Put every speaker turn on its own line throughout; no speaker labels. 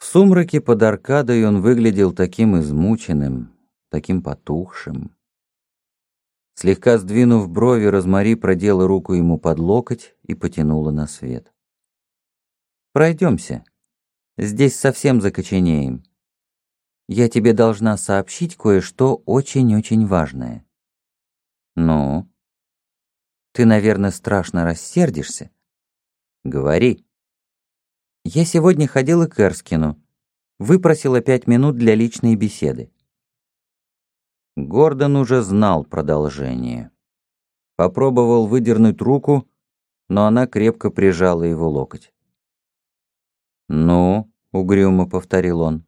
сумраке под аркадой он выглядел таким измученным, таким потухшим. Слегка сдвинув брови, Розмари продела руку ему под локоть и потянула на свет. «Пройдемся. Здесь совсем закоченеем. Я тебе должна сообщить кое-что очень-очень важное». «Ну?» «Ты, наверное, страшно рассердишься?» «Говори». «Я сегодня ходила к Эрскину. Выпросила 5 минут для личной беседы». Гордон уже знал продолжение. Попробовал выдернуть руку, но она крепко прижала его локоть. «Ну?» — угрюмо повторил он.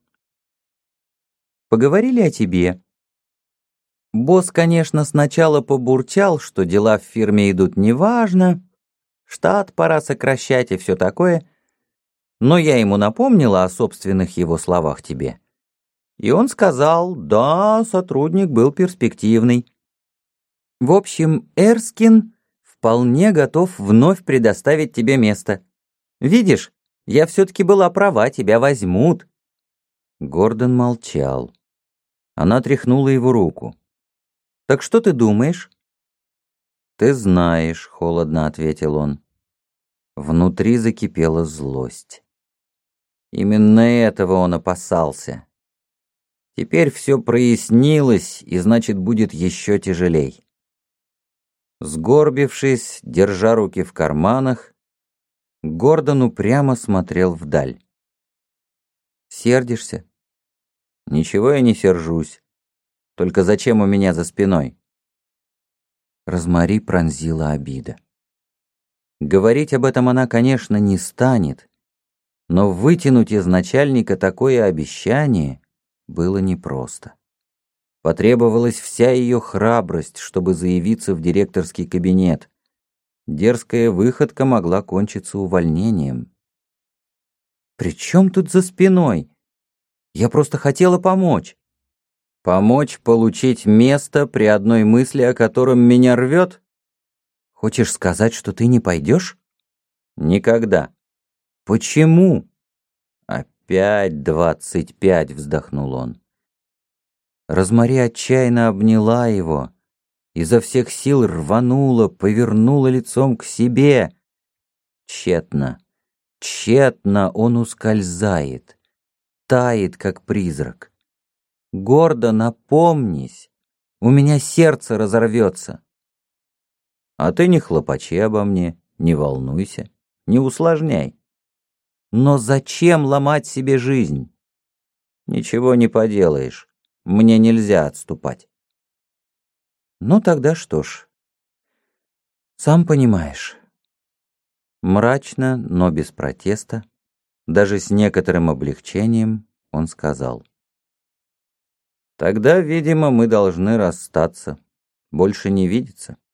«Поговорили о тебе. Босс, конечно, сначала побурчал, что дела в фирме идут неважно, штат пора сокращать и все такое, но я ему напомнила о собственных его словах тебе. И он сказал, да, сотрудник был перспективный. В общем, Эрскин вполне готов вновь предоставить тебе место. Видишь, я все-таки была права, тебя возьмут». Гордон молчал. Она тряхнула его руку. «Так что ты думаешь?» «Ты знаешь», — холодно ответил он. Внутри закипела злость. Именно этого он опасался. Теперь все прояснилось, и значит, будет еще тяжелей. Сгорбившись, держа руки в карманах, Гордон упрямо смотрел вдаль. «Сердишься?» «Ничего я не сержусь. Только зачем у меня за спиной?» Розмари пронзила обида. Говорить об этом она, конечно, не станет, но вытянуть из начальника такое обещание было непросто. Потребовалась вся ее храбрость, чтобы заявиться в директорский кабинет. Дерзкая выходка могла кончиться увольнением. «При чем тут за спиной? Я просто хотела помочь». «Помочь получить место при одной мысли, о котором меня рвет? Хочешь сказать, что ты не пойдешь?» «Никогда». «Почему?» «Опять 25», — вздохнул он. Розмари отчаянно обняла его, изо всех сил рванула, повернула лицом к себе. Тщетно, тщетно он ускользает, тает, как призрак. «Гордо напомнись, у меня сердце разорвется». «А ты не хлопочи обо мне, не волнуйся, не усложняй». «Но зачем ломать себе жизнь?» «Ничего не поделаешь, мне нельзя отступать». «Ну тогда что ж, сам понимаешь». Мрачно, но без протеста, даже с некоторым облегчением, он сказал. «Тогда, видимо, мы должны расстаться, больше не видеться».